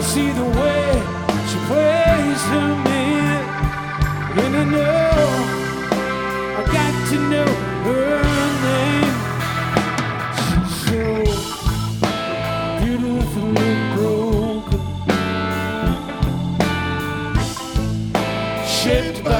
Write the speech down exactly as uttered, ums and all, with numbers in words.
see the way she plays her man, and I know I got to know her name. She's so beautifully broken, shaped by